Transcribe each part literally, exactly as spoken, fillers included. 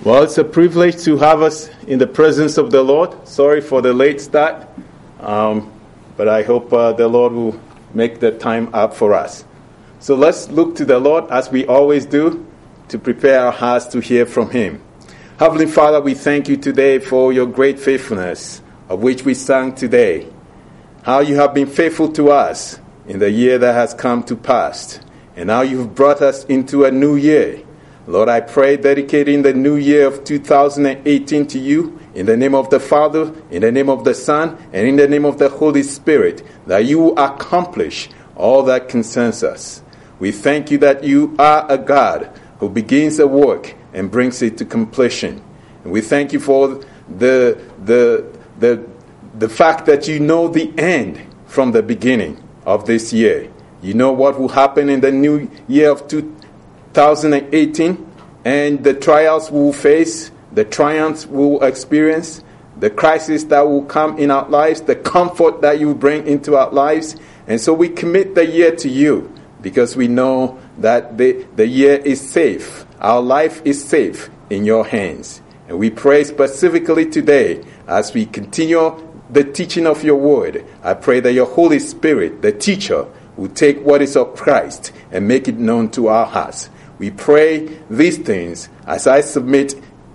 Well, it's a privilege to have us in the presence of the Lord. Sorry for the late start, um, but I hope uh, the Lord will make the time up for us. So let's look to the Lord as we always do to prepare our hearts to hear from Him. Heavenly Father, we thank you today for your great faithfulness, of which we sang today. How you have been faithful to us in the year that has come to pass, and now you've brought us into a new year. Lord, I pray, dedicating the new year of two thousand eighteen to you, in the name of the Father, in the name of the Son, and in the name of the Holy Spirit, that you will accomplish all that concerns us. We thank you that you are a God who begins a work and brings it to completion. And we thank you for the, the, the, the fact that you know the end from the beginning of this year. You know what will happen in the new year of two thousand eighteen, and the trials we will face, the triumphs we will experience, the crisis that will come in our lives, the comfort that you bring into our lives. And so we commit the year to you because we know that the, the year is safe. Our life is safe in your hands. And we pray specifically today as we continue the teaching of your word. I pray that your Holy Spirit, the teacher, will take what is of Christ and make it known to our hearts. We pray these things as I submit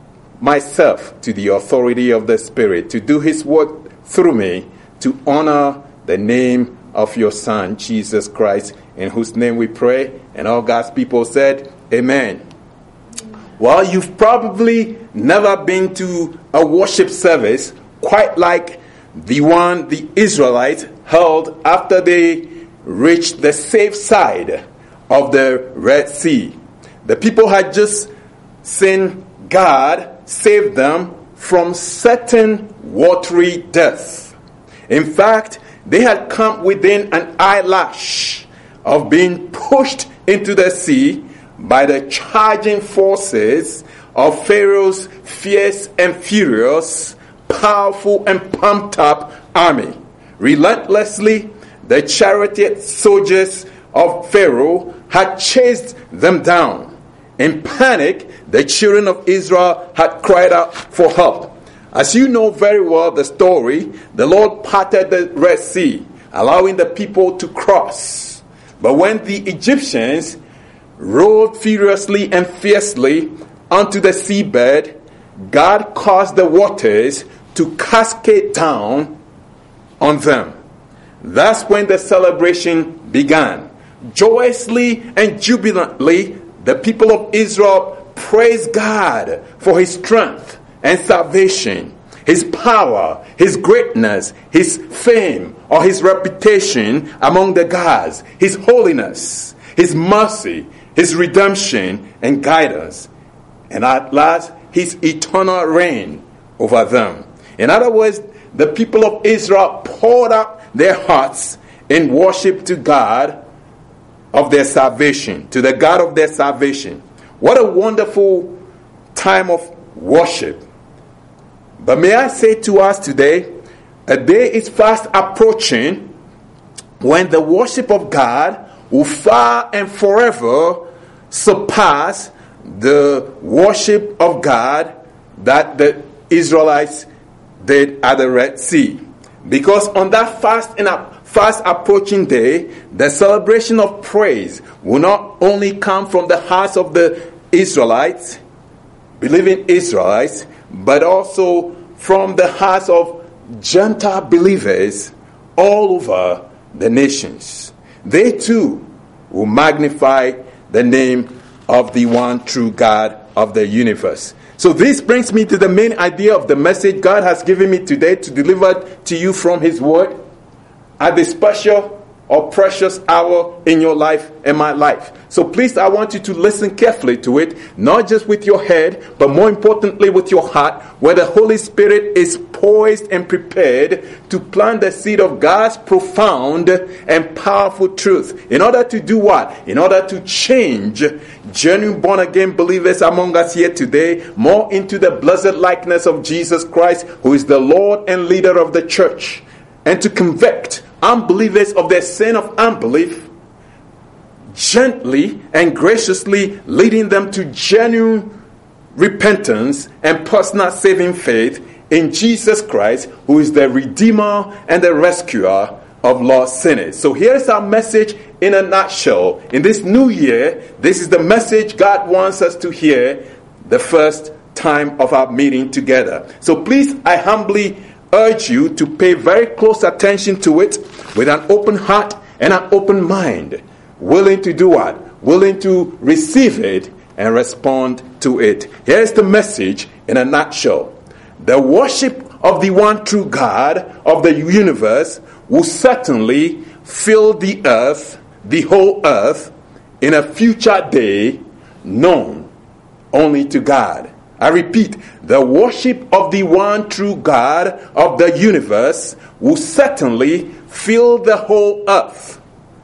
myself to the authority of the Spirit to do His work through me to honor the name of your Son, Jesus Christ, in whose name we pray. And all God's people said, Amen. Well, you've probably never been to a worship service quite like the one the Israelites held after they reached the safe side of the Red Sea. The people had just seen God save them from certain watery death. In fact, they had come within an eyelash of being pushed into the sea by the charging forces of Pharaoh's fierce and furious, powerful and pumped up army. Relentlessly, the charioted soldiers of Pharaoh had chased them down. In panic, the children of Israel had cried out for help. As you know very well the story, the Lord parted the Red Sea, allowing the people to cross. But when the Egyptians rode furiously and fiercely onto the seabed, God caused the waters to cascade down on them. That's when the celebration began. Joyously and jubilantly, the people of Israel praised God for His strength and salvation, His power, His greatness, His fame, or His reputation among the gods, His holiness, His mercy, His redemption and guidance, and at last His eternal reign over them. In other words, the people of Israel poured out their hearts in worship to God of their salvation, to the God of their salvation. What a wonderful time of worship. But may I say to us today, a day is fast approaching when the worship of God will far and forever surpass the worship of God that the Israelites did at the Red Sea. Because on that fast and fast approaching day, the celebration of praise will not only come from the hearts of the Israelites, believing Israelites, but also from the hearts of Gentile believers all over the nations. They too will magnify the name of the one true God of the universe. So this brings me to the main idea of the message God has given me today to deliver to you from His Word at this special or precious hour in your life and my life. So please, I want you to listen carefully to it, not just with your head, but more importantly with your heart, where the Holy Spirit is poised and prepared to plant the seed of God's profound and powerful truth. In order to do what? In order to change genuine born-again believers among us here today more into the blessed likeness of Jesus Christ, who is the Lord and leader of the church, and to convict unbelievers of their sin of unbelief, gently and graciously leading them to genuine repentance and personal saving faith in Jesus Christ, who is the Redeemer and the Rescuer of lost sinners. So here's our message in a nutshell. In this new year, this is the message God wants us to hear the first time of our meeting together. So please, I humbly urge you to pay very close attention to it with an open heart and an open mind, willing to do what? Willing to receive it and respond to it. Here's the message in a nutshell. The worship of the one true God of the universe will certainly fill the earth, the whole earth, in a future day known only to God. I repeat, the worship of the one true God of the universe will certainly fill the whole earth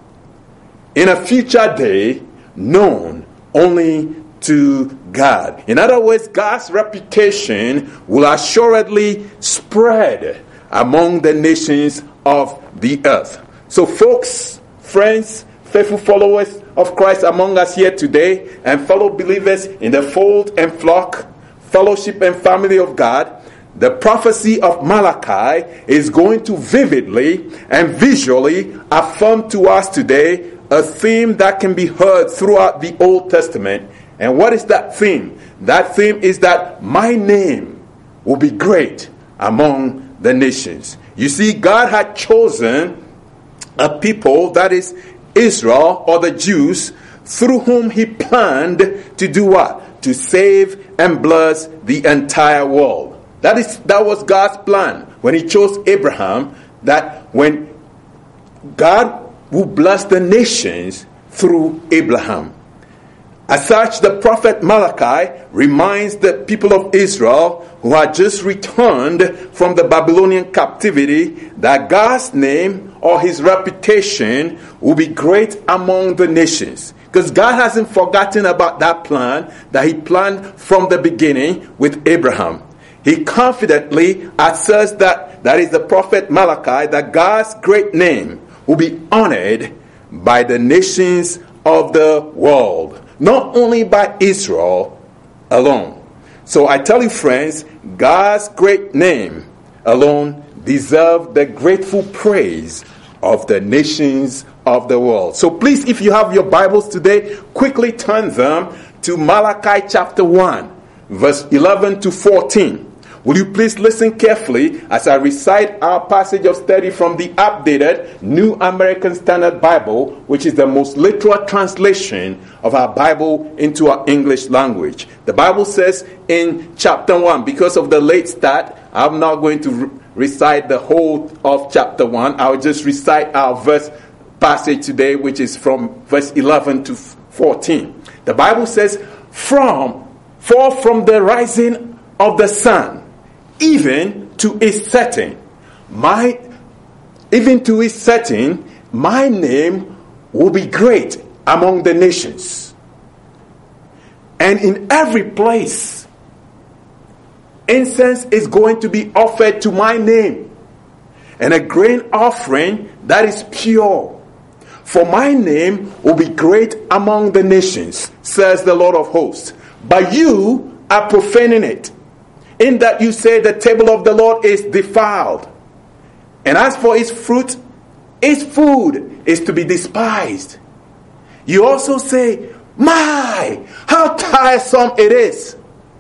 in a future day known only to God. In other words, God's reputation will assuredly spread among the nations of the earth. So folks, friends, faithful followers of Christ among us here today, and fellow believers in the fold and flock, fellowship and family of God, the prophecy of Malachi is going to vividly and visually affirm to us today a theme that can be heard throughout the Old Testament. And what is that theme? That theme is that my name will be great among the nations. You see, God had chosen a people, that is Israel or the Jews, through whom he planned to do what? To save and bless the entire world. That is, that was God's plan when he chose Abraham, that when God would bless the nations through Abraham. As such, the prophet Malachi reminds the people of Israel who had just returned from the Babylonian captivity that God's name or his reputation will be great among the nations. Because God hasn't forgotten about that plan that he planned from the beginning with Abraham. He confidently asserts that, that is the prophet Malachi, that God's great name will be honored by the nations of the world. Not only by Israel alone. So I tell you, friends, God's great name alone deserves the grateful praise of the nations of the world. So please, if you have your Bibles today, quickly turn them to Malachi chapter one, verse eleven to fourteen. Will you please listen carefully as I recite our passage of study from the updated New American Standard Bible, which is the most literal translation of our Bible into our English language. The Bible says in chapter one, because of the late start, I'm not going to re- recite the whole of chapter one. I'll just recite our verse passage today, which is from verse eleven to fourteen. The Bible says, from, for from the rising of the sun, even to its setting, my, even to its setting, my name will be great among the nations. And in every place, incense is going to be offered to my name, and a grain offering that is pure. For my name will be great among the nations, says the Lord of hosts. But you are profaning it, in that you say the table of the Lord is defiled. And as for its fruit, its food is to be despised. You also say, my, how tiresome it is.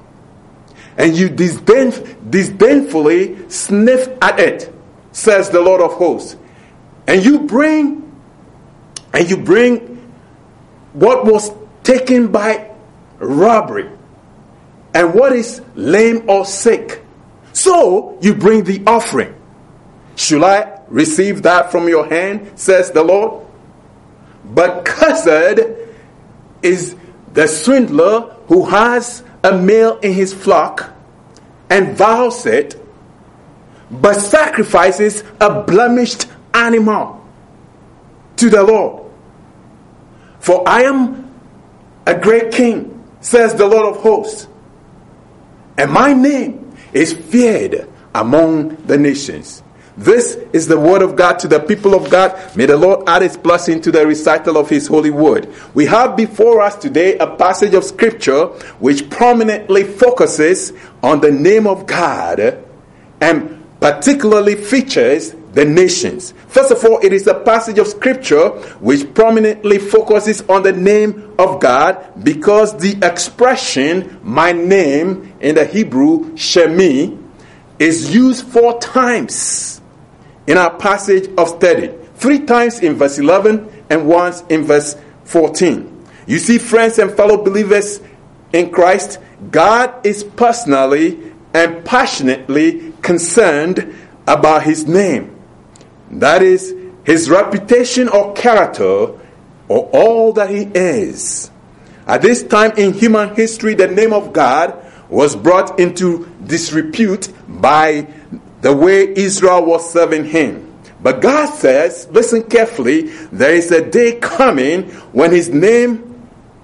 And you disdain, disdainfully sniff at it, says the Lord of hosts. And you bring, and you bring what was taken by robbery, and what is lame or sick. So you bring the offering. Should I receive that from your hand, says the Lord? But cursed is the swindler who has a male in his flock and vows it, but sacrifices a blemished animal to the Lord. For I am a great king, says the Lord of hosts, and my name is feared among the nations. This is the word of God to the people of God. May the Lord add his blessing to the recital of his holy word. We have before us today a passage of scripture which prominently focuses on the name of God and particularly features the nations. First of all, it is a passage of scripture which prominently focuses on the name of God because the expression, my name, in the Hebrew, Shemi, is used four times in our passage of study. Three times in verse eleven and once in verse fourteen. You see, friends and fellow believers in Christ, God is personally and passionately concerned about his name. That is, his reputation or character or all that he is. At this time in human history, the name of God was brought into disrepute by the way Israel was serving him. But God says, listen carefully, there is a day coming when his name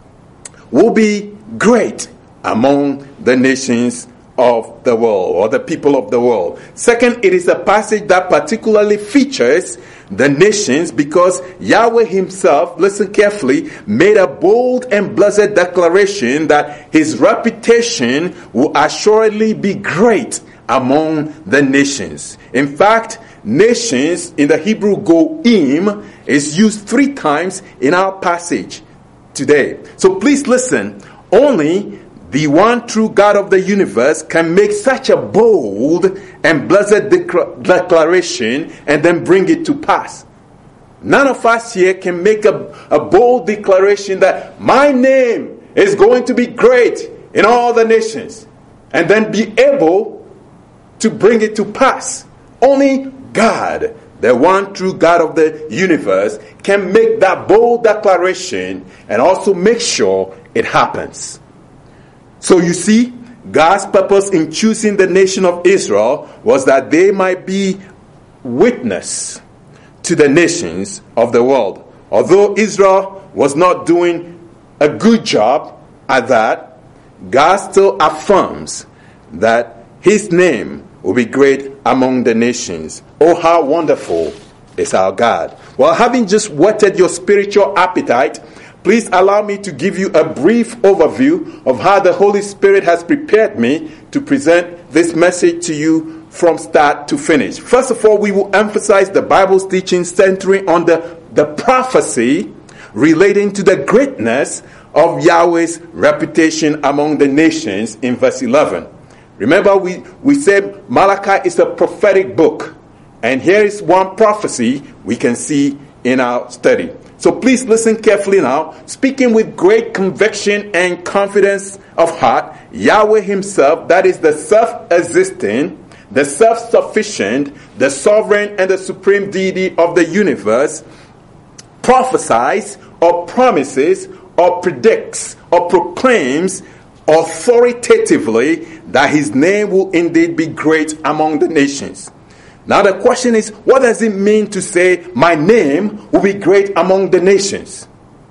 will be great among the nations of the world, or the people of the world. Second, it is a passage that particularly features the nations because Yahweh himself, listen carefully, made a bold and blessed declaration that his reputation will assuredly be great among the nations. In fact, nations in the Hebrew goim is used three times in our passage today. So please listen, only the one true God of the universe can make such a bold and blessed dec- declaration and then bring it to pass. None of us here can make a, a bold declaration that my name is going to be great in all the nations and then be able to bring it to pass. Only God, the one true God of the universe, can make that bold declaration and also make sure it happens. So you see, God's purpose in choosing the nation of Israel was that they might be witness to the nations of the world. Although Israel was not doing a good job at that, God still affirms that his name will be great among the nations. Oh, how wonderful is our God. Well, having just whetted your spiritual appetite, please allow me to give you a brief overview of how the Holy Spirit has prepared me to present this message to you from start to finish. First of all, we will emphasize the Bible's teaching centering on the, the prophecy relating to the greatness of Yahweh's reputation among the nations in verse eleven. Remember, we, we said Malachi is a prophetic book. And here is one prophecy we can see in our study. So please listen carefully now. Speaking with great conviction and confidence of heart, Yahweh himself, that is the self-existing, the self-sufficient, the sovereign and the supreme deity of the universe, prophesies or promises or predicts or proclaims authoritatively that his name will indeed be great among the nations. Now the question is, what does it mean to say, my name will be great among the nations?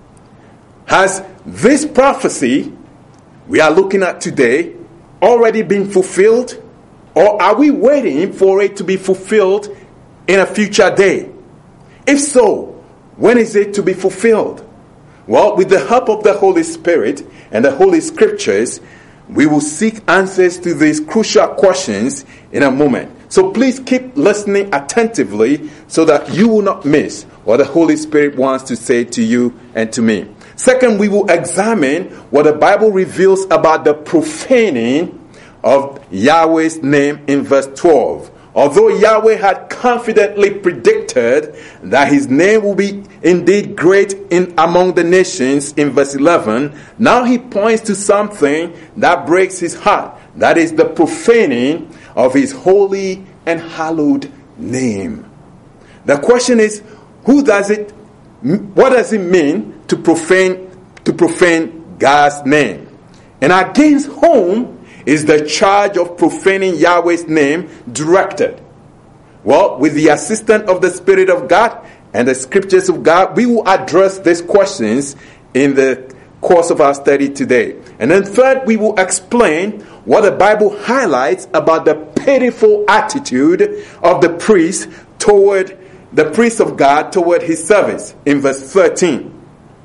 Has this prophecy we are looking at today already been fulfilled? Or are we waiting for it to be fulfilled in a future day? If so, when is it to be fulfilled? Well, with the help of the Holy Spirit and the Holy Scriptures, we will seek answers to these crucial questions in a moment. So please keep listening attentively so that you will not miss what the Holy Spirit wants to say to you and to me. Second, we will examine what the Bible reveals about the profaning of Yahweh's name in verse twelve. Although Yahweh had confidently predicted that his name will be indeed great in among the nations in verse eleven, now he points to something that breaks his heart. That is the profaning of his holy and hallowed name. The question is, who does it, what does it mean to profane, to profane God's name? And against whom is the charge of profaning Yahweh's name directed? Well, with the assistance of the Spirit of God and the Scriptures of God, we will address these questions in the course of our study today. And then third, we will explain what the Bible highlights about the pitiful attitude of the priest toward the priest of God toward his service in verse thirteen.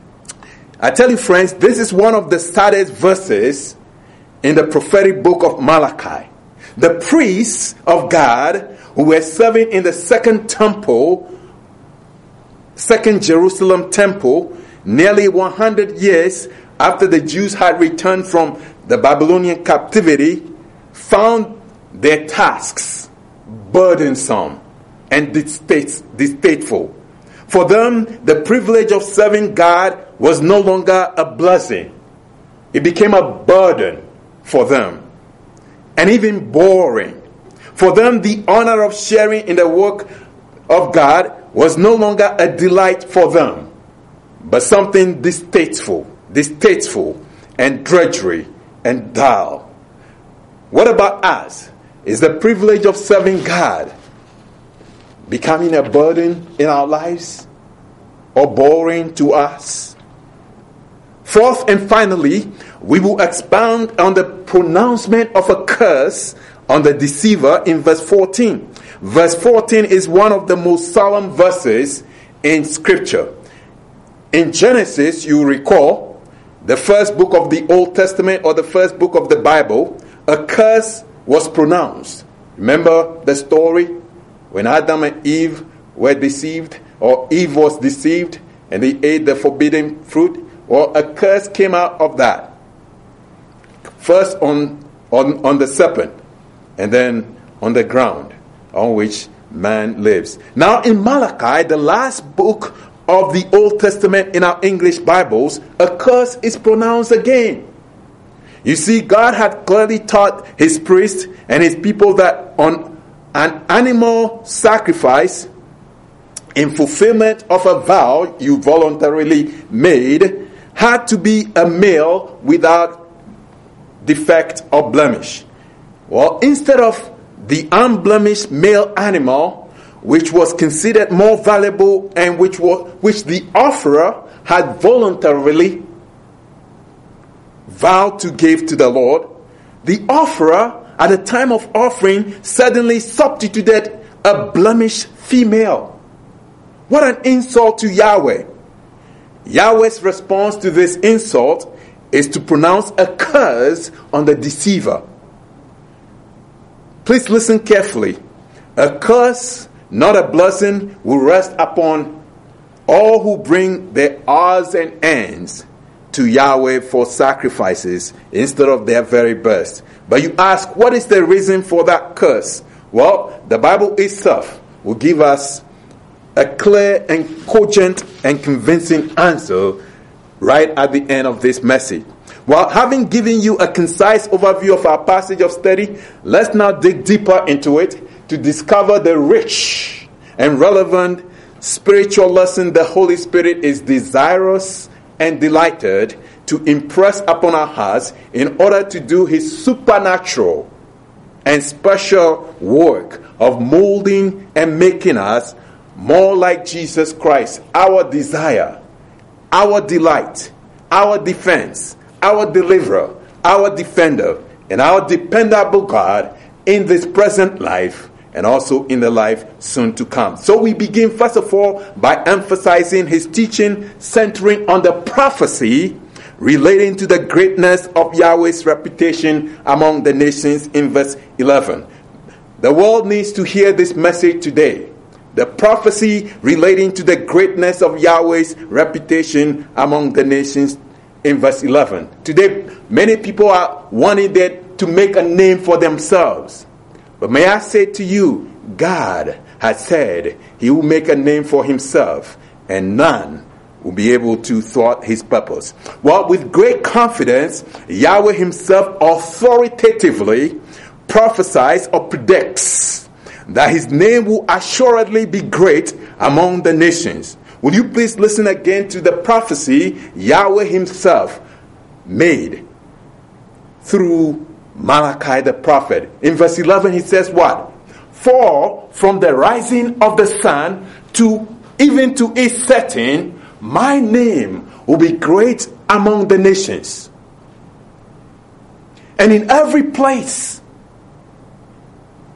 I tell you, friends, this is one of the saddest verses in the prophetic book of Malachi. The priests of God who were serving in the second temple, second Jerusalem temple, nearly one hundred years after the Jews had returned from the Babylonian captivity, found their tasks burdensome and distasteful. For them, the privilege of serving God was no longer a blessing. It became a burden for them, and even boring. For them, the honor of sharing in the work of God was no longer a delight for them, but something distasteful, distasteful and drudgery and dull. What about us? Is the privilege of serving God becoming a burden in our lives or boring to us? Fourth and finally, we will expound on the pronouncement of a curse on the deceiver in verse fourteen. Verse fourteen is one of the most solemn verses in Scripture. In Genesis, you recall, the first book of the Old Testament or the first book of the Bible, a curse was pronounced. Remember the story when Adam and Eve were deceived, or Eve was deceived and they ate the forbidden fruit? Well, a curse came out of that. First on, on, on the serpent, and then on the ground on which man lives. Now in Malachi, the last book of the Old Testament in our English Bibles, a curse is pronounced again. You see, God had clearly taught his priests and his people that on an animal sacrifice, in fulfillment of a vow you voluntarily made, had to be a male without defect or blemish. Well, instead of the unblemished male animal, which was considered more valuable and which was which the offerer had voluntarily vowed to give to the Lord, the offerer at the time of offering suddenly substituted a blemished female. What an insult to Yahweh. Yahweh's response to this insult is to pronounce a curse on the deceiver. Please listen carefully. A curse, not a blessing, will rest upon all who bring their odds and ends to Yahweh for sacrifices instead of their very best. But you ask, what is the reason for that curse? Well, the Bible itself will give us a clear and cogent and convincing answer right at the end of this message. Well, having given you a concise overview of our passage of study, let's now dig deeper into it to discover the rich and relevant spiritual lesson the Holy Spirit is desirous and delighted to impress upon our hearts in order to do his supernatural and special work of molding and making us more like Jesus Christ, our desire, our delight, our defense, our deliverer, our defender, and our dependable God in this present life and also in the life soon to come. So we begin first of all by emphasizing his teaching centering on the prophecy relating to the greatness of Yahweh's reputation among the nations in verse eleven. The world needs to hear this message today. The prophecy relating to the greatness of Yahweh's reputation among the nations in verse eleven. Today, many people are wanting to make a name for themselves. But may I say to you, God has said he will make a name for himself, and none will be able to thwart his purpose. Well, with great confidence, Yahweh himself authoritatively prophesies or predicts that his name will assuredly be great among the nations. Will you please listen again to the prophecy Yahweh himself made through Malachi the prophet. In verse eleven he says what? For from the rising of the sun to even to its setting, my name will be great among the nations. And in every place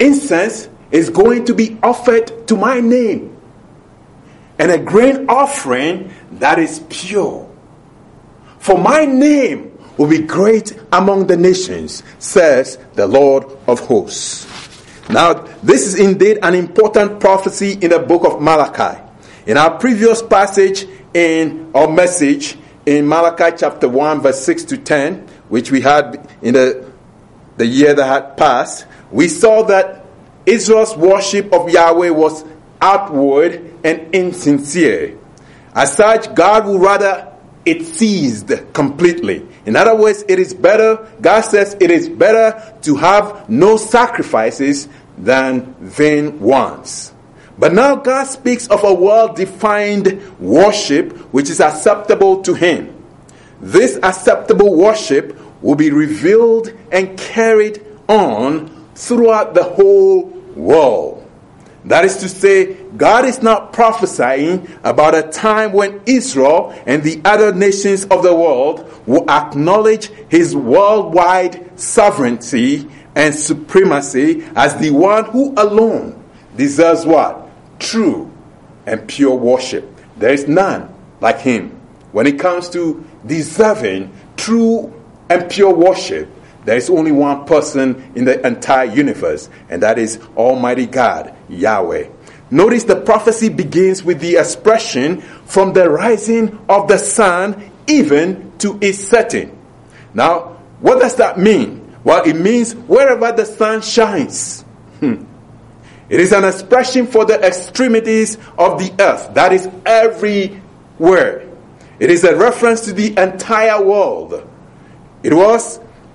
incense is going to be offered to my name, and a grain offering that is pure. For my name will be great among the nations, says the Lord of hosts. Now, this is indeed an important prophecy in the book of Malachi. In our previous passage in our message, in Malachi chapter one, verse six to ten, which we had in the, the year that had passed, we saw that Israel's worship of Yahweh was outward and insincere. As such, God would rather it ceased completely. In other words, it is better, God says it is better to have no sacrifices than vain ones. But now God speaks of a well-defined worship which is acceptable to Him. This acceptable worship will be revealed and carried on throughout the whole world. That is to say, God is not prophesying about a time when Israel and the other nations of the world will acknowledge His worldwide sovereignty and supremacy as the one who alone deserves what? True and pure worship. There is none like Him. When it comes to deserving true and pure worship, there is only one person in the entire universe, and that is Almighty God, Yahweh. Notice the prophecy begins with the expression from the rising of the sun even to its setting. Now, what does that mean? Well, it means wherever the sun shines. Hmm. It is an expression for the extremities of the earth. That is everywhere. It is a reference to the entire world. It was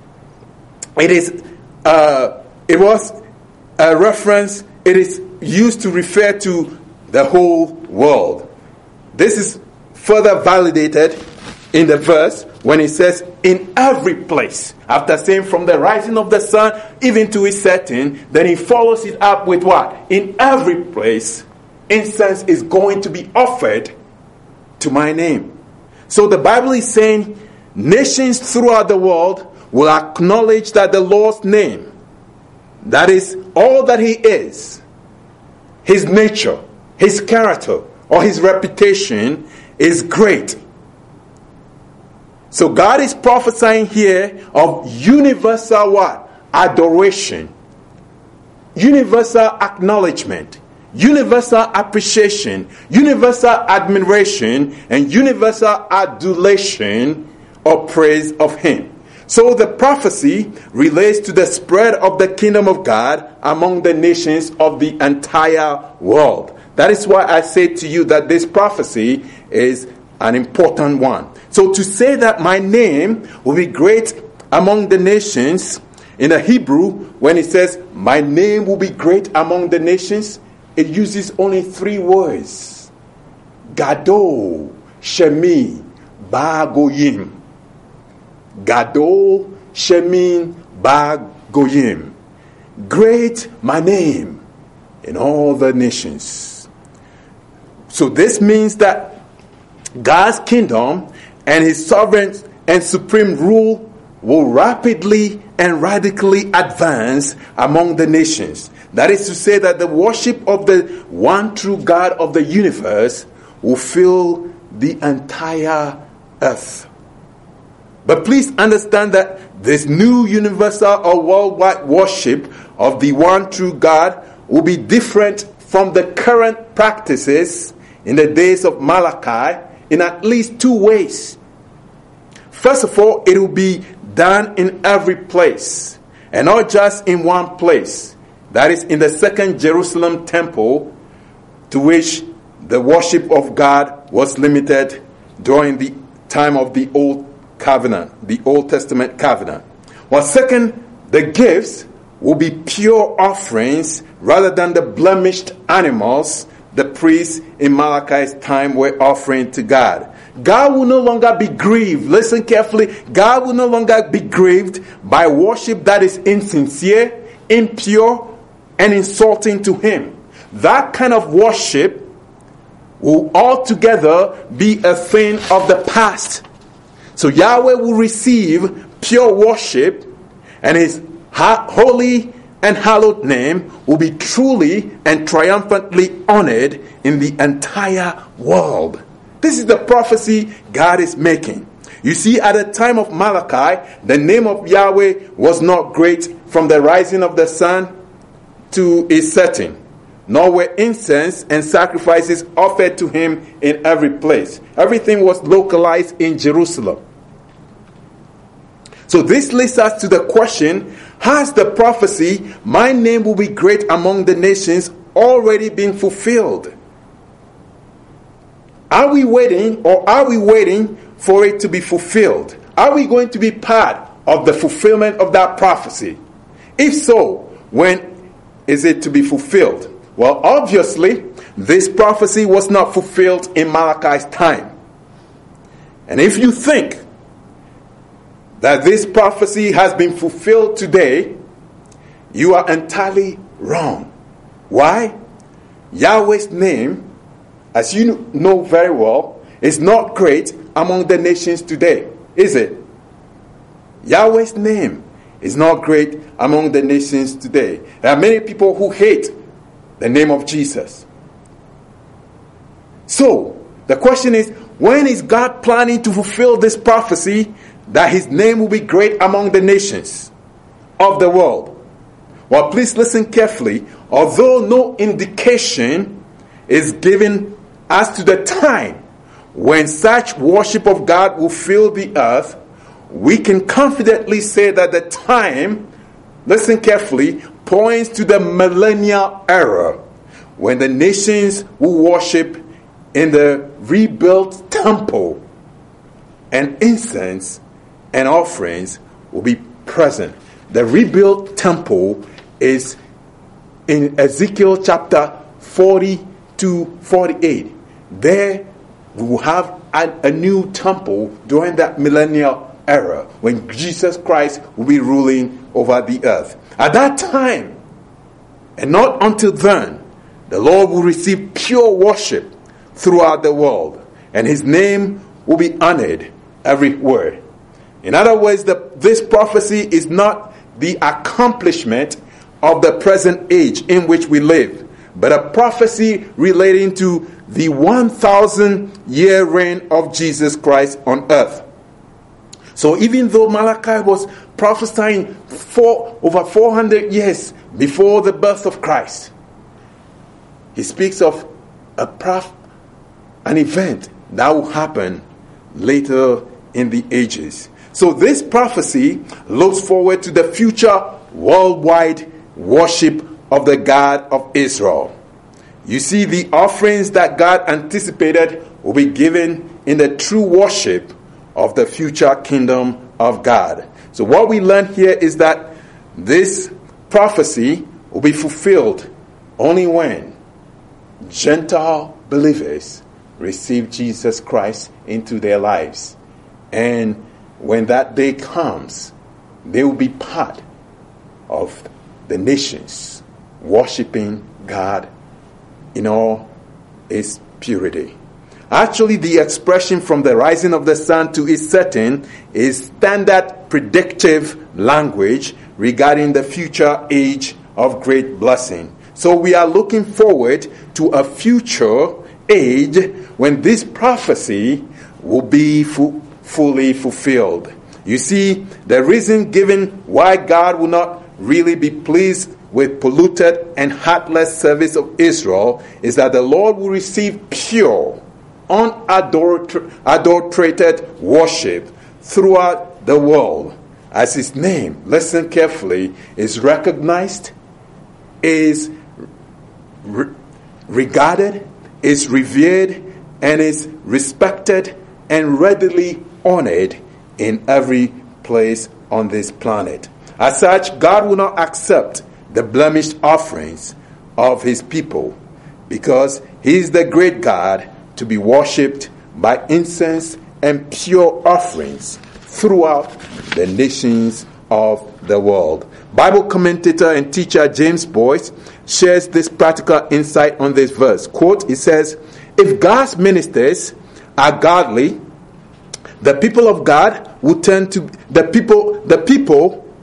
It is, uh, it was a reference, it is used to refer to the whole world. This is further validated in the verse when it says, in every place. After saying from the rising of the sun even to its setting, then he follows it up with what? In every place, incense is going to be offered to my name. So the Bible is saying, nations throughout the world will acknowledge that the Lord's name, that is all that He is, His nature, His character, or His reputation is great. So God is prophesying here of universal what? Adoration, universal acknowledgement, universal appreciation, universal admiration, and universal adulation or praise of Him. So the prophecy relates to the spread of the kingdom of God among the nations of the entire world. That is why I say to you that this prophecy is an important one. So to say that my name will be great among the nations, in the Hebrew, when it says my name will be great among the nations, it uses only three words. Gadol, Shemi, Ba Goyim. Gadol, Shemin, Ba Goyim. Great my name in all the nations. So this means that God's kingdom and His sovereign and supreme rule will rapidly and radically advance among the nations. That is to say that the worship of the one true God of the universe will fill the entire earth. But please understand that this new universal or worldwide worship of the one true God will be different from the current practices in the days of Malachi in at least two ways. First of all, it will be done in every place, and not just in one place. That is in the second Jerusalem temple, to which the worship of God was limited during the time of the Old Covenant, the Old Testament covenant. Well, second, the gifts will be pure offerings rather than the blemished animals the priests in Malachi's time were offering to God. God will no longer be grieved. Listen carefully. God will no longer be grieved by worship that is insincere, impure, and insulting to Him. That kind of worship will altogether be a thing of the past. So Yahweh will receive pure worship, and His holy and hallowed name will be truly and triumphantly honored in the entire world. This is the prophecy God is making. You see, at the time of Malachi, the name of Yahweh was not great from the rising of the sun to its setting, nor were incense and sacrifices offered to him in every place. Everything was localized in Jerusalem. So this leads us to the question, has the prophecy, my name will be great among the nations, already been fulfilled? Are we waiting, or are we waiting for it to be fulfilled? Are we going to be part of the fulfillment of that prophecy? If so, when is it to be fulfilled? Well, obviously, this prophecy was not fulfilled in Malachi's time. And if you think that this prophecy has been fulfilled today, you are entirely wrong. Why? Yahweh's name, as you know very well, is not great among the nations today, is it? Yahweh's name is not great among the nations today. There are many people who hate the name of Jesus. So, the question is, when is God planning to fulfill this prophecy that his name will be great among the nations of the world? Well, please listen carefully. Although no indication is given as to the time when such worship of God will fill the earth, we can confidently say that the time, listen carefully, points to the millennial era, when the nations will worship in the rebuilt temple, and incense and offerings will be present. The rebuilt temple is in Ezekiel chapter forty to forty-eight. There we will have a, a new temple during that millennial era, when Jesus Christ will be ruling over the earth. At that time, and not until then, the Lord will receive pure worship throughout the world, and his name will be honored everywhere. In other words, the, this prophecy is not the accomplishment of the present age in which we live, but a prophecy relating to the one thousand year reign of Jesus Christ on earth. So even though Malachi was prophesying for over four hundred years before the birth of Christ, he speaks of a prof- an event that will happen later in the ages. So this prophecy looks forward to the future worldwide worship of the God of Israel. You see, the offerings that God anticipated will be given in the true worship of the future kingdom of God. So what we learn here is that this prophecy will be fulfilled only when Gentile believers receive Jesus Christ into their lives. And when that day comes, they will be part of the nations worshiping God in all its purity. Actually, the expression from the rising of the sun to its setting is standard predictive language regarding the future age of great blessing. So we are looking forward to a future age when this prophecy will be fu- fully fulfilled. You see, the reason given why God will not really be pleased with polluted and heartless service of Israel is that the Lord will receive pure, unadulterated worship throughout the world, as his name, listen carefully, is recognized, is re- regarded, is revered, and is respected and readily honored in every place on this planet. As such, God will not accept the blemished offerings of his people, because he is the great God to be worshipped by incense and pure offerings throughout the nations of the world. Bible commentator and teacher James Boyce shares this practical insight on this verse. Quote, it says, if God's ministers are godly, the people of God will turn to the people, the people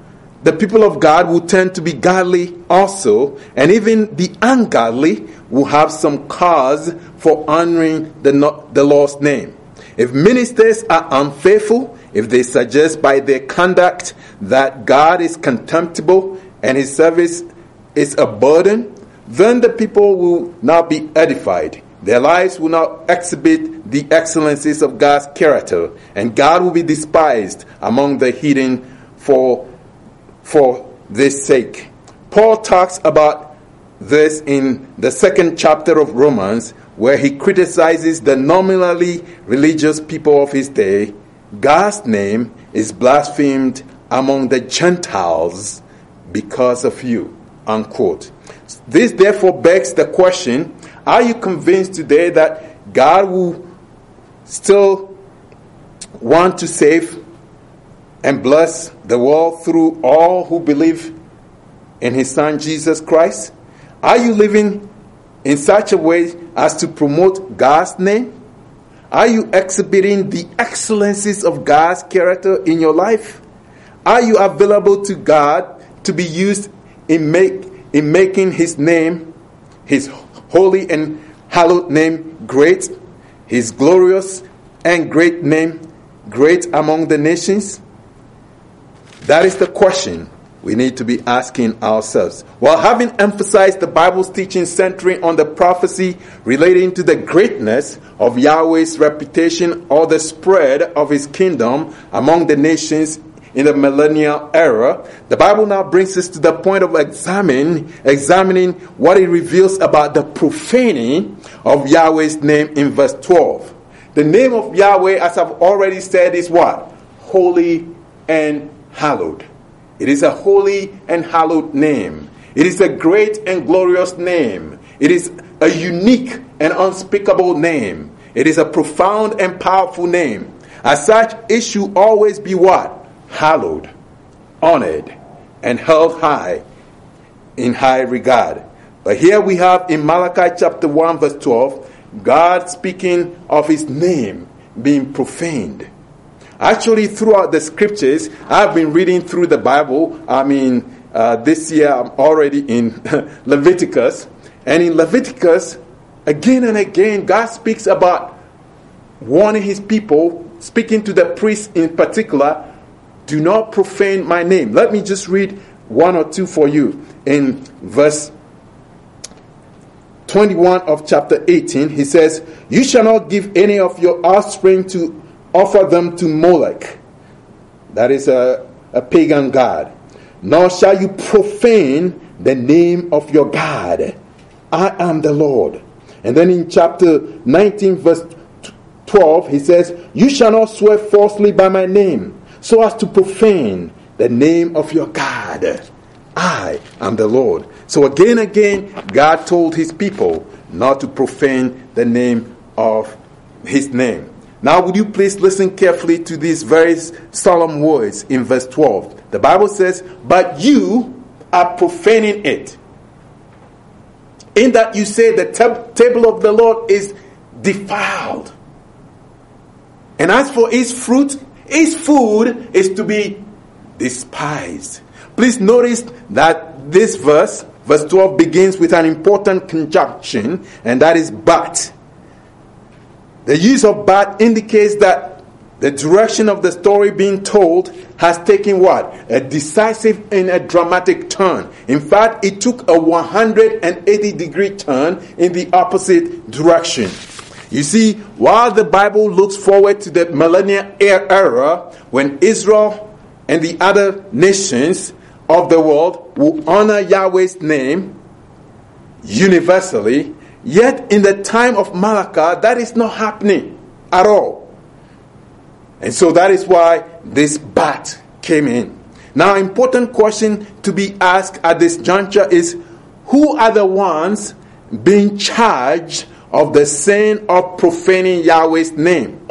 the people of God will tend to be godly also, and even the ungodly will have some cause for honoring the, the Lord's name. If ministers are unfaithful, if they suggest by their conduct that God is contemptible and his service is a burden, then the people will not be edified. Their lives will not exhibit the excellencies of God's character, and God will be despised among the heathen for, for this sake. Paul talks about this in the second chapter of Romans, where he criticizes the nominally religious people of his day. God's name is blasphemed among the Gentiles because of you, unquote. This therefore begs the question, are you convinced today that God will still want to save and bless the world through all who believe in his Son Jesus Christ? Are you living in such a way as to promote God's name? Are you exhibiting the excellencies of God's character in your life? Are you available to God to be used in make in making his name, his holy and hallowed name, great, his glorious and great name, great among the nations? That is the question we need to be asking ourselves. While having emphasized the Bible's teaching centering on the prophecy relating to the greatness of Yahweh's reputation or the spread of his kingdom among the nations in the millennial era, the Bible now brings us to the point of examining, examining what it reveals about the profaning of Yahweh's name in verse twelve. The name of Yahweh, as I've already said, is what? Holy and hallowed. It is a holy and hallowed name. It is a great and glorious name. It is a unique and unspeakable name. It is a profound and powerful name. As such, it should always be what? Hallowed, honored, and held high in high regard. But here we have in Malachi chapter one verse twelve, God speaking of his name being profaned. Actually, throughout the scriptures, I've been reading through the Bible. I mean, uh, this year I'm already in Leviticus. And in Leviticus, again and again, God speaks about warning his people, speaking to the priests in particular, do not profane my name. Let me just read one or two for you. In verse twenty-one of chapter eighteen, he says, you shall not give any of your offspring to offer them to Molech. That is a, a pagan god. Nor shall you profane the name of your God. I am the Lord. And then in chapter nineteen, verse twelve, he says, you shall not swear falsely by my name, so as to profane the name of your God. I am the Lord. So again and again, God told his people not to profane the name of his name. Now, would you please listen carefully to these very solemn words in verse twelve. The Bible says, but you are profaning it, in that you say the tab- table of the Lord is defiled. And as for its fruit, its food is to be despised. Please notice that this verse, verse twelve, begins with an important conjunction, and that is but. The use of but indicates that the direction of the story being told has taken what? A decisive and a dramatic turn. In fact, it took a one hundred eighty degree turn in the opposite direction. You see, while the Bible looks forward to the millennial era when Israel and the other nations of the world will honor Yahweh's name universally, yet in the time of Malachi, that is not happening at all. And so that is why this but came in. Now, important question to be asked at this juncture is, who are the ones being charged of the sin of profaning Yahweh's name?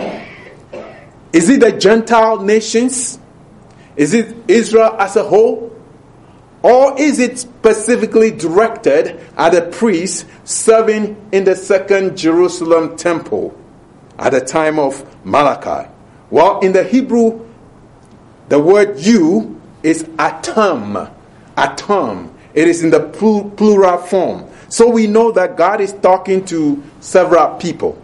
Is it the Gentile nations? Is it Israel as a whole? Or is it specifically directed at the priests serving in the second Jerusalem temple at the time of Malachi? Well, in the Hebrew, the word you is atom. Atom. It is in the plural form. So we know that God is talking to several people.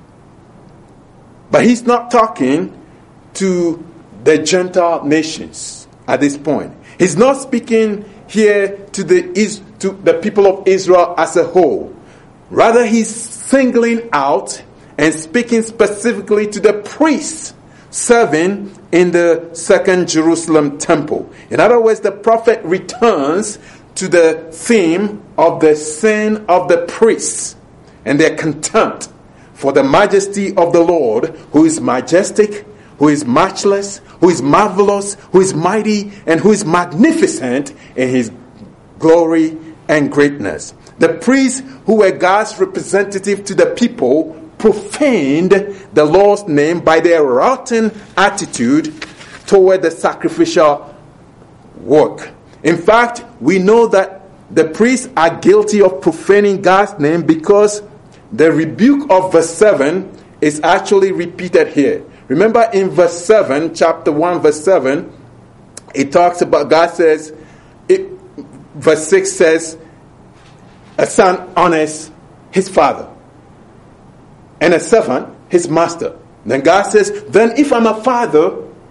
But he's not talking to the Gentile nations at this point. He's not speaking here to the, to the people of Israel as a whole. Rather, he's singling out and speaking specifically to the priests serving in the second Jerusalem temple. In other words, the prophet returns to the theme of the sin of the priests and their contempt for the majesty of the Lord, who is majestic, who is matchless, who is marvelous, who is mighty, and who is magnificent in his glory and greatness. The priests, who were God's representative to the people, profaned the Lord's name by their rotten attitude toward the sacrificial work. In fact, we know that the priests are guilty of profaning God's name because the rebuke of verse seven is actually repeated here. Remember in verse seven, chapter one, verse seven, it talks about, God says, it, verse six says, a son honors his father, and a servant his master. Then God says, then if I'm a father,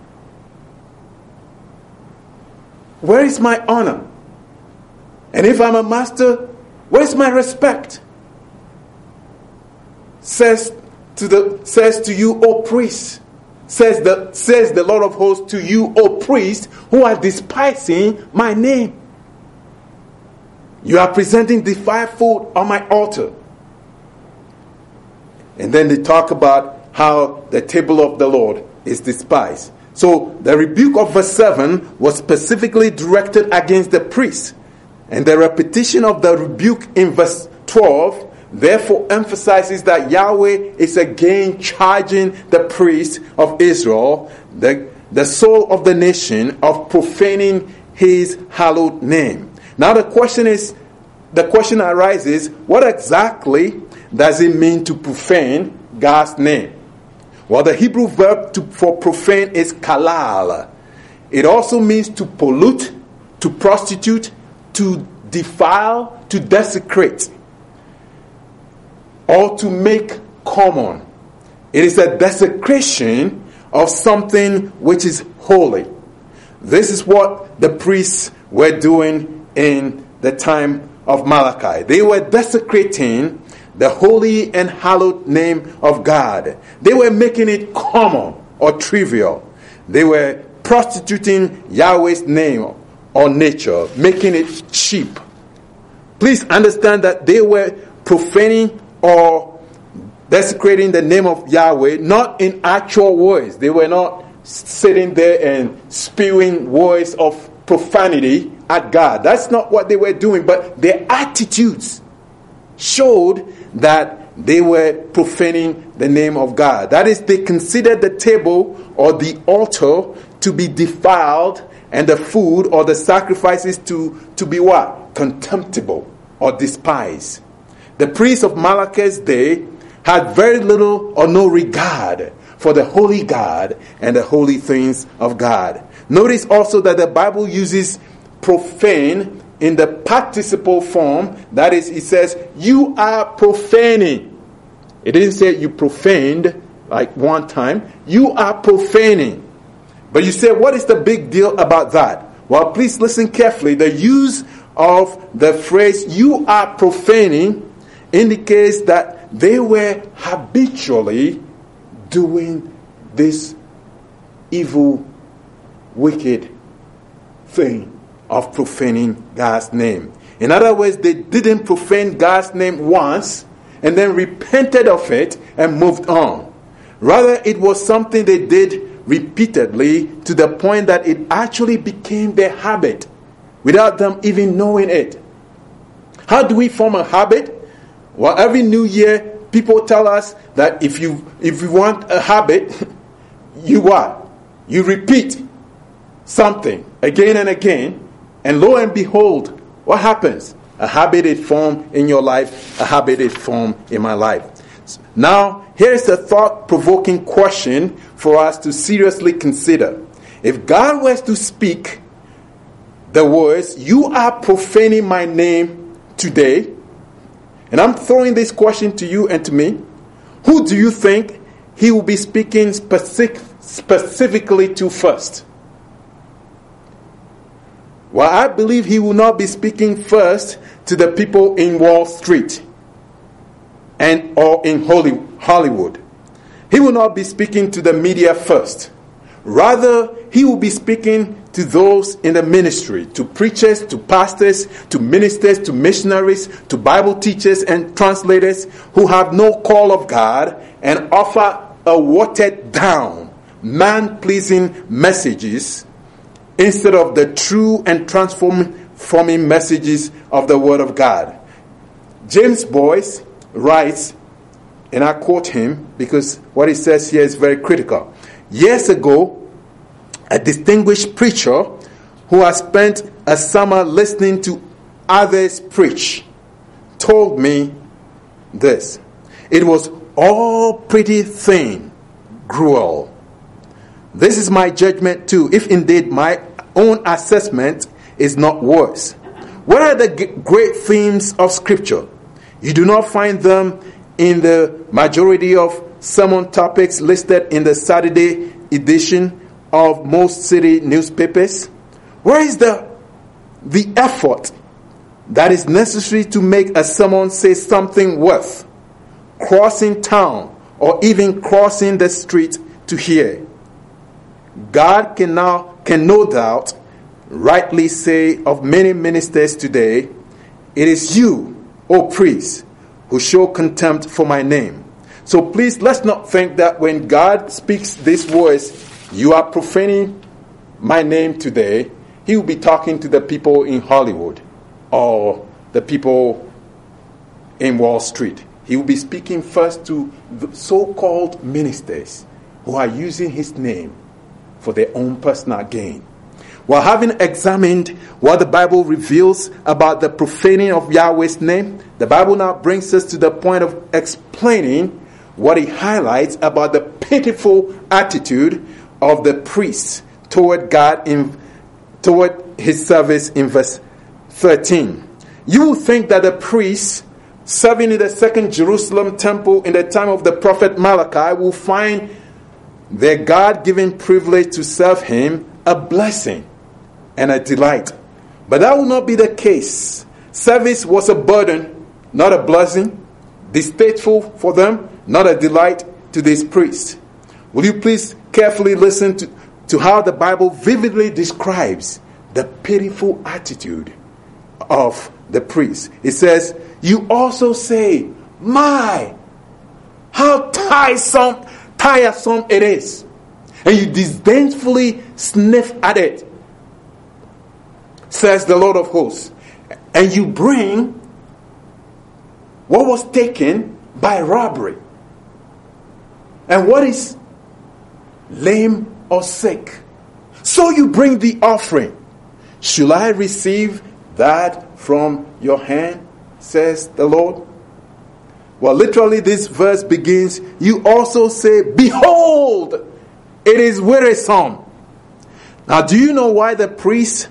where is my honor? And if I'm a master, where is my respect? Says to the says to you, O priests, says the says the Lord of hosts to you, O priests, who are despising my name. You are presenting defiled food on my altar. And then they talk about how the table of the Lord is despised. So the rebuke of verse seven was specifically directed against the priests. And the repetition of the rebuke in verse twelve therefore emphasizes that Yahweh is again charging the priests of Israel, the, the soul of the nation, of profaning his hallowed name. Now the question is, the question arises, what exactly does it mean to profane God's name? Well, the Hebrew verb to, for profane is kalal. It also means to pollute, to prostitute, to defile, to desecrate, or to make common. It is a desecration of something which is holy. This is what the priests were doing in the time of Malachi. They were desecrating the holy and hallowed name of God. They were making it common or trivial. They were prostituting Yahweh's name or nature, making it cheap. Please understand that they were profaning or desecrating the name of Yahweh, not in actual words. They were not sitting there and spewing words of profanity at God. That's not what they were doing, but their attitudes showed that they were profaning the name of God. That is, they considered the table or the altar to be defiled, and the food or the sacrifices to, to be what? Contemptible or despised. The priests of Malachi's day had very little or no regard for the holy God and the holy things of God. Notice also that the Bible uses profane in the participle form. That is, it says, you are profaning. It didn't say you profaned like one time. You are profaning. But you say, what is the big deal about that? Well, please listen carefully. The use of the phrase, you are profaning, indicates that they were habitually doing this evil, wicked thing of profaning God's name. In other words, they didn't profane God's name once and then repented of it and moved on. Rather, it was something they did repeatedly to the point that it actually became their habit without them even knowing it. How do we form a habit? Well, every new year, people tell us that if you if you want a habit, you what? You repeat something again and again, and lo and behold, what happens? A habit is formed in your life, a habit is formed in my life. Now, here is a thought-provoking question for us to seriously consider. If God was to speak the words, "You are profaning my name today," and I'm throwing this question to you and to me, who do you think he will be speaking specific, specifically to first? Well, I believe he will not be speaking first to the people in Wall Street and or in Hollywood. He will not be speaking to the media first. Rather, he will be speaking to those in the ministry, to preachers, to pastors, to ministers, to missionaries, to Bible teachers and translators who have no call of God and offer a watered down, man-pleasing messages instead of the true and transforming messages of the Word of God. James Boyce writes, and I quote him because what he says here is very critical. Years ago, a distinguished preacher who has spent a summer listening to others preach told me this: it was all pretty thin, gruel. This is my judgment too, if indeed my own assessment is not worse. What are the g- great themes of Scripture? You do not find them in the majority of sermon topics listed in the Saturday edition of most city newspapers. Where is the, the effort that is necessary to make a sermon say something worth crossing town or even crossing the street to hear? God can now can no doubt rightly say of many ministers today, "It is you, O priests, who show contempt for my name." So please, let's not think that when God speaks these words, "You are profaning my name today," he will be talking to the people in Hollywood or the people in Wall Street. He will be speaking first to the so-called ministers who are using his name for their own personal gain. While having examined what the Bible reveals about the profaning of Yahweh's name, the Bible now brings us to the point of explaining what it highlights about the pitiful attitude of the priests toward God in toward his service in verse thirteen. You will think that the priests serving in the second Jerusalem temple in the time of the prophet Malachi will find their God-given privilege to serve him a blessing and a delight. But that will not be the case. Service was a burden, not a blessing. Distasteful for them, not a delight to these priests. Will you please carefully listen to, to how the Bible vividly describes the pitiful attitude of the priests? It says, "You also say, 'My, how tiresome, tiresome it is,' and you disdainfully sniff at it, says the Lord of hosts. And you bring what was taken by robbery. And what is lame or sick? So you bring the offering. Shall I receive that from your hand, says the Lord?" Well, literally this verse begins, "You also say, 'Behold, it is wearisome.'" Now, do you know why the priests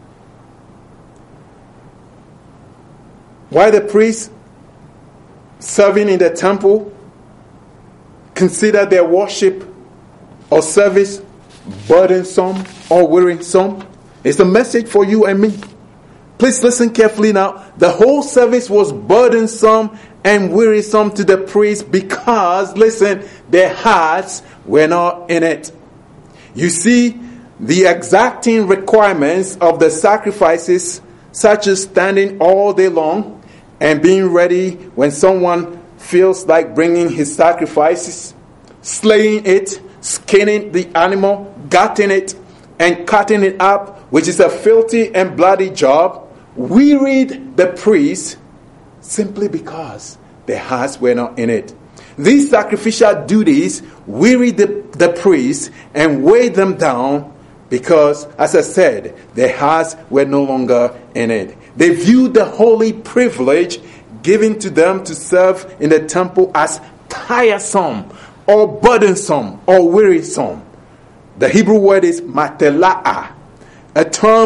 why the priests serving in the temple consider their worship or service burdensome or wearisome? It's a message for you and me. Please listen carefully now. The whole service was burdensome and wearisome to the priests because, listen, their hearts were not in it. You see, the exacting requirements of the sacrifices, such as standing all day long and being ready when someone feels like bringing his sacrifices, slaying it, skinning the animal, gutting it, and cutting it up, which is a filthy and bloody job, wearied the priests simply because their hearts were not in it. These sacrificial duties wearied the, the priests and weighed them down because, as I said, their hearts were no longer in it. They viewed the holy privilege given to them to serve in the temple as tiresome or burdensome or wearisome. The Hebrew word is matela'ah, a term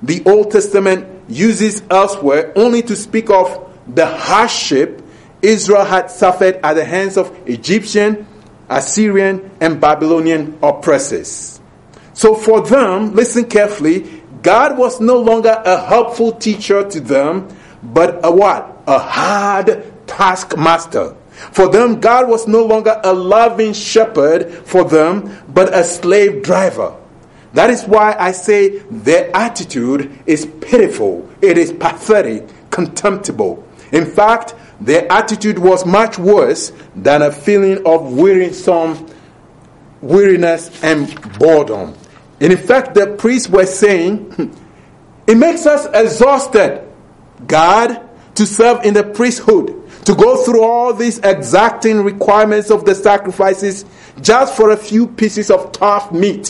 the Old Testament uses elsewhere only to speak of the hardship Israel had suffered at the hands of Egyptian, Assyrian, and Babylonian oppressors. So for them, listen carefully, God was no longer a helpful teacher to them, but a what? A hard taskmaster. For them, God was no longer a loving shepherd for them, but a slave driver. That is why I say their attitude is pitiful, it is pathetic, contemptible. In fact, their attitude was much worse than a feeling of wearisome, weariness and boredom. And in fact, the priests were saying, it makes us exhausted, God, to serve in the priesthood, to go through all these exacting requirements of the sacrifices just for a few pieces of tough meat,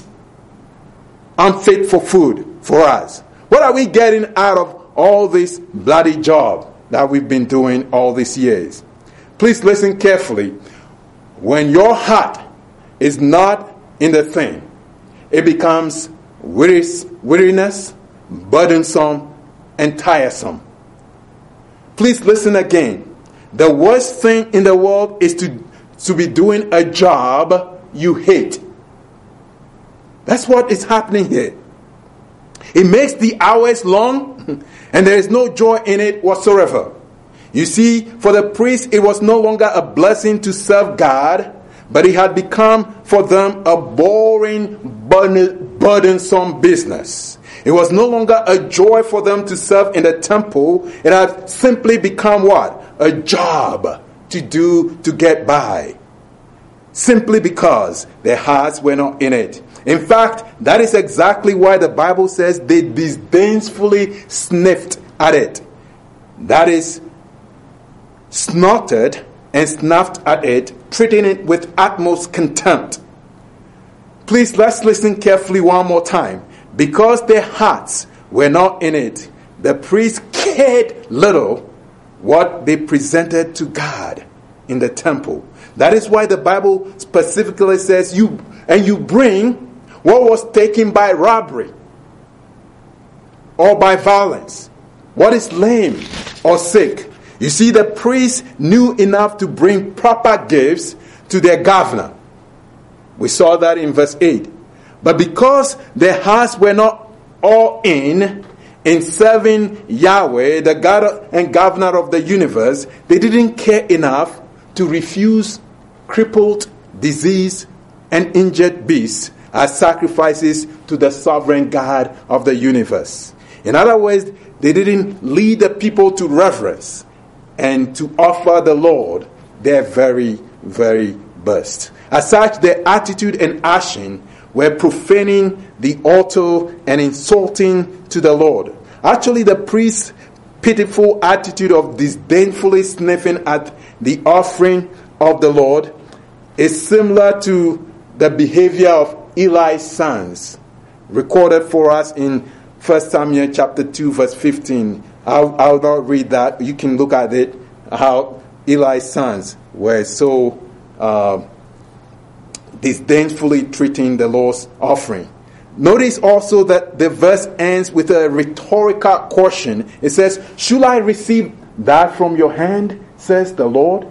unfit for food for us. What are we getting out of all this bloody job that we've been doing all these years? Please listen carefully. When your heart is not in the thing, it becomes weariness, burdensome, and tiresome. Please listen again. The worst thing in the world is to, to be doing a job you hate. That's what is happening here. It makes the hours long, and there is no joy in it whatsoever. You see, for the priest, it was no longer a blessing to serve God, but it had become for them a boring, burdensome business. It was no longer a joy for them to serve in the temple. It had simply become what? A job to do to get by. Simply because their hearts were not in it. In fact, that is exactly why the Bible says they disdainfully sniffed at it. That is, snorted and snuffed at it, treating it with utmost contempt. Please, let's listen carefully one more time. Because their hearts were not in it, the priests cared little what they presented to God in the temple. That is why the Bible specifically says, "You and you bring what was taken by robbery or by violence, what is lame or sick." You see, the priests knew enough to bring proper gifts to their governor. We saw that in verse eight. But because their hearts were not all in, in serving Yahweh, the God and governor of the universe, they didn't care enough to refuse crippled, diseased, and injured beasts as sacrifices to the sovereign God of the universe. In other words, they didn't lead the people to reverence and to offer the Lord their very, very best. As such, their attitude and action were profaning the altar and insulting to the Lord. Actually, the priest's pitiful attitude of disdainfully sniffing at the offering of the Lord is similar to the behavior of Eli's sons, recorded for us in First Samuel chapter two, verse fifteen. I'll, I'll not read that. You can look at it, how Eli's sons were so uh, disdainfully treating the Lord's offering. Notice also that the verse ends with a rhetorical question. It says, "Should I receive that from your hand, says the Lord?"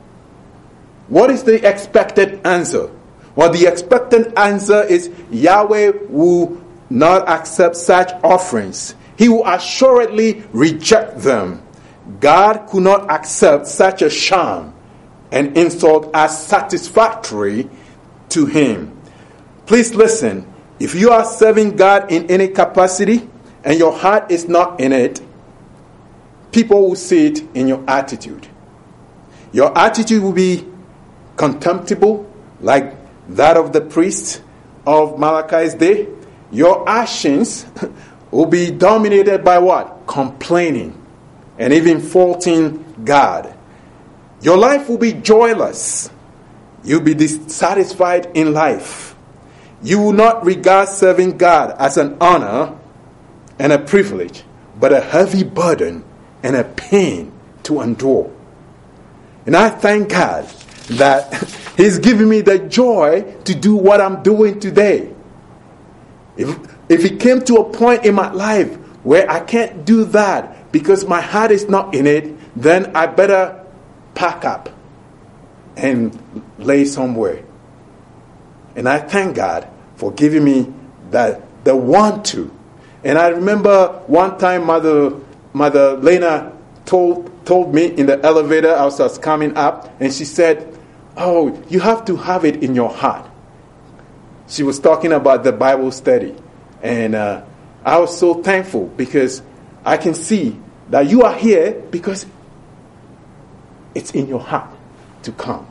What is the expected answer? Well, the expected answer is Yahweh will not accept such offerings. He will assuredly reject them. God could not accept such a sham and insult as satisfactory to him. Please listen. If you are serving God in any capacity and your heart is not in it, people will see it in your attitude. Your attitude will be contemptible, like that of the priest of Malachi's day. Your actions will be dominated by what? Complaining and even faulting God. Your life will be joyless. You'll be dissatisfied in life. You will not regard serving God as an honor and a privilege, but a heavy burden and a pain to endure. And I thank God that He's giving me the joy to do what I'm doing today. If, if it came to a point in my life where I can't do that because my heart is not in it, then I better pack up and lay somewhere. And I thank God for giving me that the want to. And I remember one time Mother Mother Lena told told me in the elevator as I was coming up, and she said, "Oh, you have to have it in your heart." She was talking about the Bible study, and uh, I was so thankful because I can see that you are here because it's in your heart to come.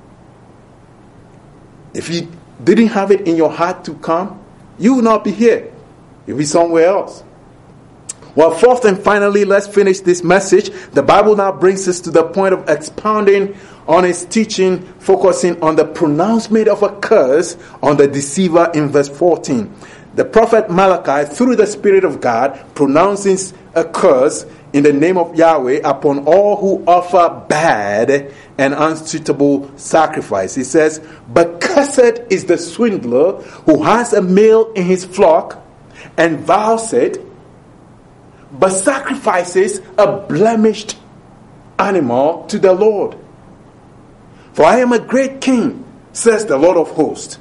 If you didn't have it in your heart to come, you will not be here. You'll be somewhere else. Well, fourth and finally, let's finish this message. The Bible now brings us to the point of expounding on its teaching, focusing on the pronouncement of a curse on the deceiver in verse fourteen. The prophet Malachi, through the Spirit of God, pronounces a curse in the name of Yahweh upon all who offer bad and unsuitable sacrifice. He says, "But cursed is the swindler who has a male in his flock and vows it, but sacrifices a blemished animal to the Lord. For I am a great king, says the Lord of hosts,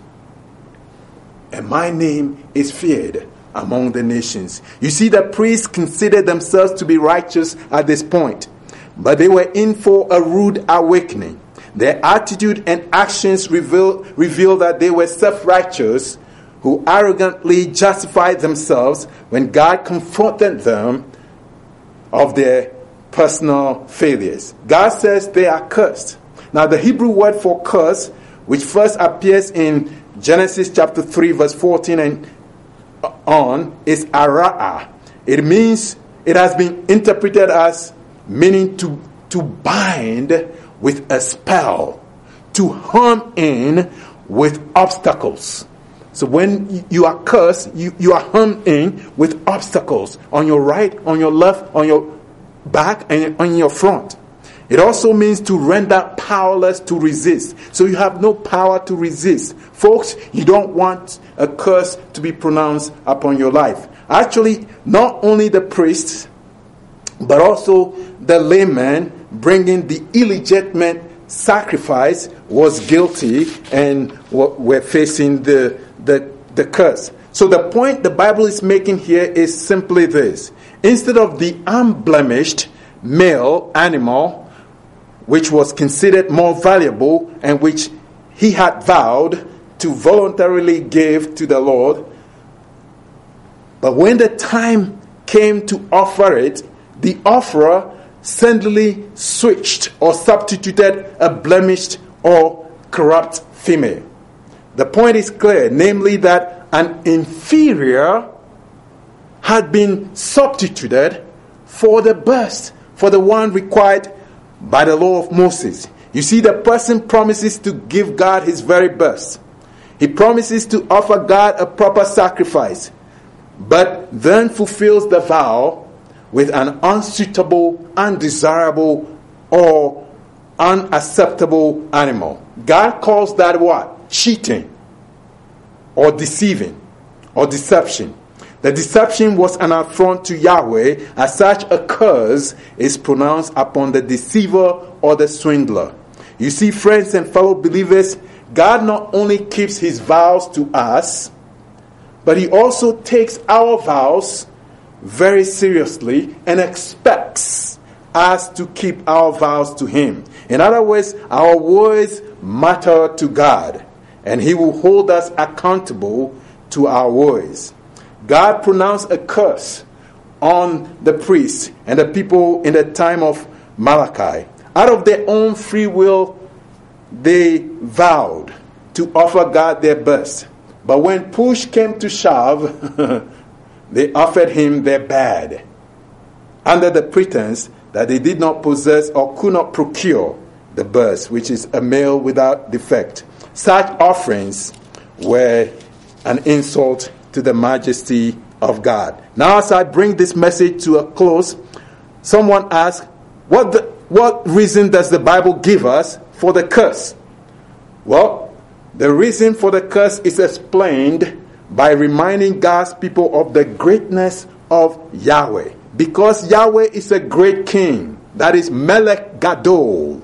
and my name is feared among the nations." You see, the priests considered themselves to be righteous at this point, but they were in for a rude awakening. Their attitude and actions reveal, reveal that they were self-righteous, who arrogantly justified themselves when God confronted them of their personal failures. God says they are cursed. Now, the Hebrew word for curse, which first appears in Genesis chapter three, verse fourteen and on, is ara'ah. It means, it has been interpreted as meaning to, to bind with a spell, to hem in with obstacles. So when you are cursed, you, you are hemmed in with obstacles on your right, on your left, on your back, and on your front. It also means to render powerless to resist. So you have no power to resist. Folks, you don't want a curse to be pronounced upon your life. Actually, not only the priests, but also the layman bringing the illegitimate sacrifice was guilty and were facing the, the, the curse. So the point the Bible is making here is simply this. Instead of the unblemished male animal, which was considered more valuable and which he had vowed to voluntarily give to the Lord, but when the time came to offer it, the offerer suddenly switched or substituted a blemished or corrupt female. The point is clear, namely that an inferior had been substituted for the best, for the one required by the law of Moses. You see, the person promises to give God his very best. He promises to offer God a proper sacrifice, but then fulfills the vow with an unsuitable, undesirable, or unacceptable animal. God calls that what? Cheating, or deceiving, or deception. The deception was an affront to Yahweh. As such, a curse is pronounced upon the deceiver or the swindler. You see, friends and fellow believers, God not only keeps his vows to us, but he also takes our vows very seriously and expects us to keep our vows to him. In other words, our words matter to God, and he will hold us accountable to our words. God pronounced a curse on the priests and the people in the time of Malachi. Out of their own free will, they vowed to offer God their best. But when push came to shove, they offered him their bad, under the pretense that they did not possess or could not procure the best, which is a male without defect. Such offerings were an insult to the majesty of God. Now, as I bring this message to a close, someone asked, what the, what reason does the Bible give us for the curse? Well, the reason for the curse is explained by reminding God's people of the greatness of Yahweh. Because Yahweh is a great king, that is Melech Gadol.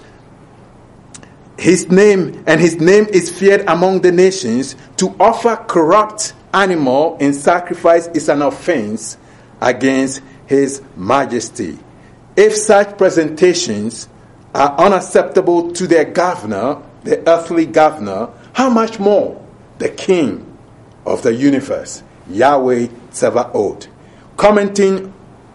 His name, and his name is feared among the nations. To offer corrupt animal in sacrifice is an offense against his majesty. If such presentations are unacceptable to their governor, the earthly governor, how much more the king of the universe, Yahweh Tsevaot. Commenting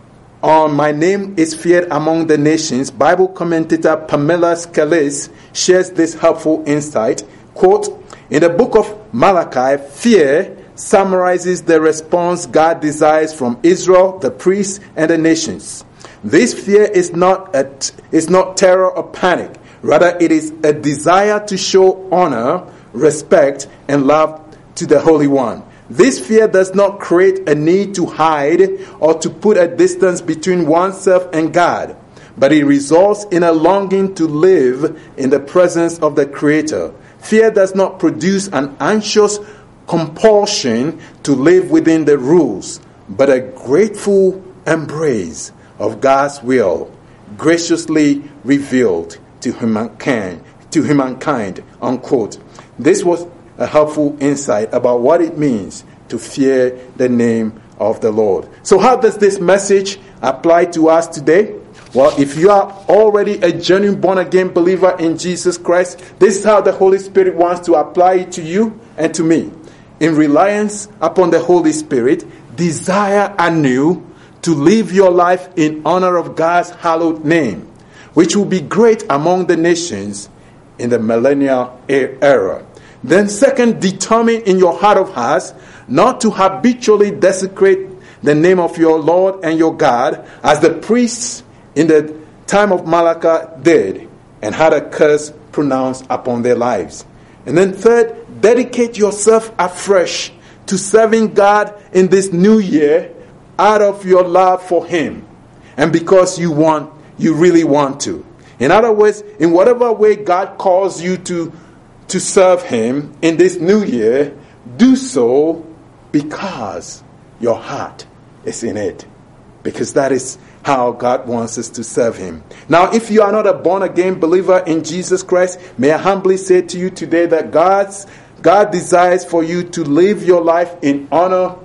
on my name is feared among the nations, Bible commentator Pamela Scalise shares this helpful insight. Quote, in the book of Malachi, fear summarizes the response God desires from Israel, the priests, and the nations. This fear is not a, is not terror or panic. Rather, it is a desire to show honor, respect, and love to the Holy One. This fear does not create a need to hide or to put a distance between oneself and God, but it results in a longing to live in the presence of the Creator. Fear does not produce an anxious compulsion to live within the rules, but a grateful embrace of God's will, graciously revealed to humankind, to humankind, unquote. This was a helpful insight about what it means to fear the name of the Lord. So how does this message apply to us today? Well, if you are already a genuine born-again believer in Jesus Christ, this is how the Holy Spirit wants to apply it to you and to me. In reliance upon the Holy Spirit, desire anew to live your life in honor of God's hallowed name, which will be great among the nations in the millennial era. Then second, determine in your heart of hearts not to habitually desecrate the name of your Lord and your God, as the priests in the time of Malachi did, and had a curse pronounced upon their lives. And then third, dedicate yourself afresh to serving God in this new year out of your love for Him, and because you want, you really want to. In other words, in whatever way God calls you to to serve Him in this new year, do so because your heart is in it. Because that is how God wants us to serve Him. Now, if you are not a born-again believer in Jesus Christ, may I humbly say to you today that God's, God desires for you to live your life in honor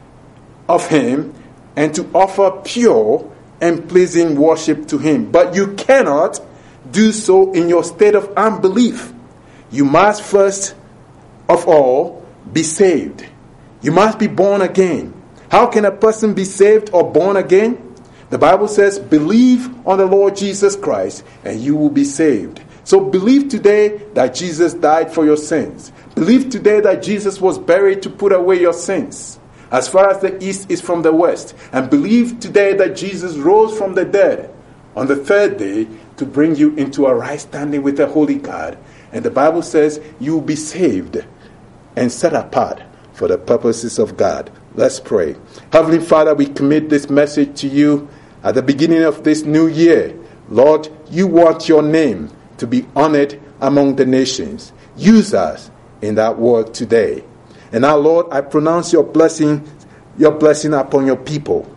of Him and to offer pure and pleasing worship to Him. But you cannot do so in your state of unbelief. You must first of all be saved. You must be born again. How can a person be saved or born again? The Bible says, believe on the Lord Jesus Christ and you will be saved. So believe today that Jesus died for your sins. Believe today that Jesus was buried to put away your sins, as far as the east is from the west. And believe today that Jesus rose from the dead on the third day to bring you into a right standing with the Holy God. And the Bible says you will be saved and set apart for the purposes of God. Let's pray. Heavenly Father, we commit this message to you at the beginning of this new year. Lord, you want your name to be honored among the nations. Use us in that work today. And now, Lord, I pronounce your blessing, your blessing upon your people.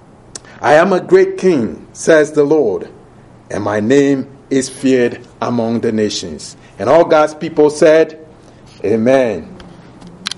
I am a great king, says the Lord, and my name is feared among the nations. And all God's people said, Amen.